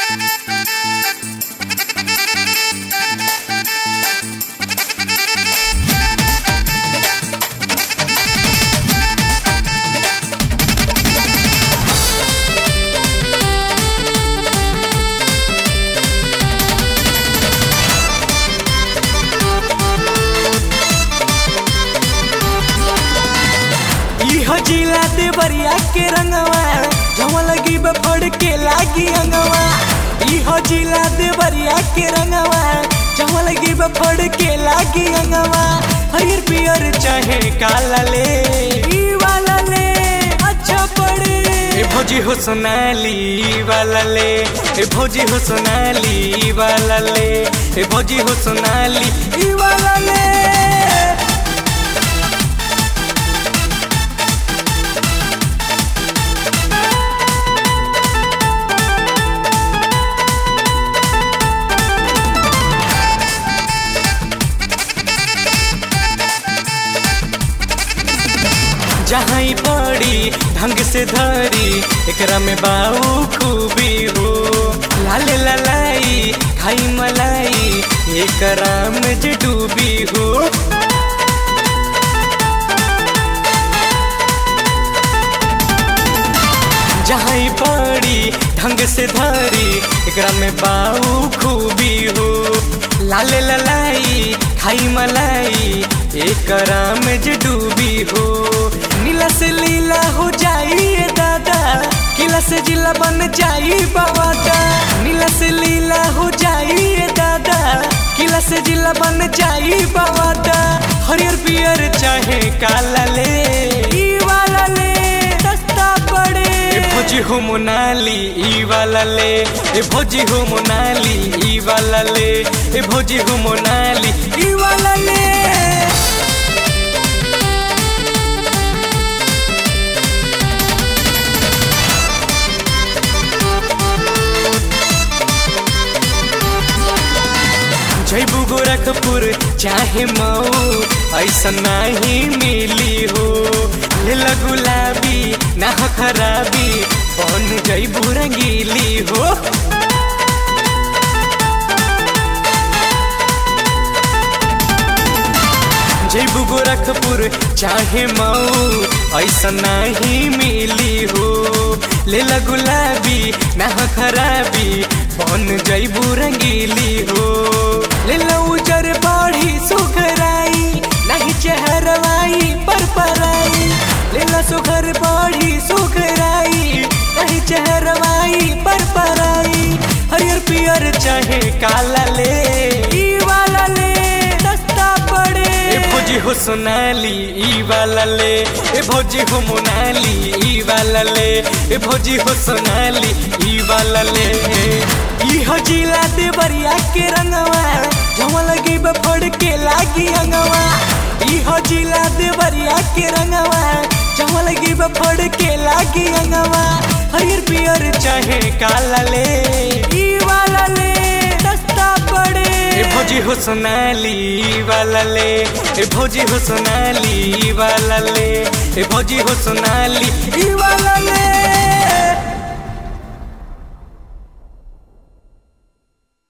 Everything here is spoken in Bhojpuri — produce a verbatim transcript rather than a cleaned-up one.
जिला देवरिया के रंगवा जहाँ लगी बफड़ के लागी अंगवा। इहो जिला देवरिया के रंगवा जहाँ लगी बफड़ के लागी अंगवा। हरियर पियर चाहे काला ले ई वाला ले अच्छा पड़े। ए भौजी हो सोनाली ई वाला ले, ए भौजी हो सोनाली ई वाला ले, ए भौजी हो सोनाली ई वाला ले। जहाँ ही पड़ी ढंग से धरी एकरा में बाऊ खूबी हो। लाले ललाई खाई मलाई एकरा में जे डूबी हो। जहाँ ही पड़ी ढंग से धरी एकरा में बाऊ खूबी हो। लाले ललाई खाई मलाई एकरा में जे डूबी हो। नीला से लीला हो जाई दादा, किला से जिला बन जाई बावादा। नीला से लीला हो जाई दादा, किला से जिला बन जाई बावादा। हरियर पियर चाहे काला ले ई वाला ले सस्ता पड़े। ए भौजी हो मोनाली ई वाला ले, ए भौजी हो मोनाली ई वाला ले, ए भौजी हो मोनाली ई वाला ले। जैबू गोरखपुर चाहे मऊ ऐसा नहीं मिली हो। लेला गुलाबी ना खराबी बन जैबू रंगीली हो। जैबू गोरखपुर चाहे मऊ ऐसा नहीं मिली हो। लेला गुलाबी ना खराबी बन जैबू रंगीली हो। लेला उजर बाढ़ी सुखराई नहीं चेहरवाई पर पराई। लेला सुखर बाढ़ी सुखराई नहीं चेहरवाई पर पराई। हरियर पियर चाहे काला ले ई वाला ले सस्ता पड़े। ए भौजी हो सोनाली ई वाला ले, ए भौजी हो मोनाली ई वाला ले, ए भौजी हो सोनाली ई वाला ले। इहो जिला देवरिया के रंगवा जहाँ लगी बफड़ के लागी अंगवा। इहो जिला देवरिया के रंगवा जहाँ लगी बफड़ के लागी अंगवा। हरियर पियर चाहे काला ले ई वाला ले सस्ता पड़े। ए भौजी हो सोनाली ई वाला ले, ए भौजी हो सोनाली ई वाला ले, ए भौजी हो सोनाली ई वाला ले।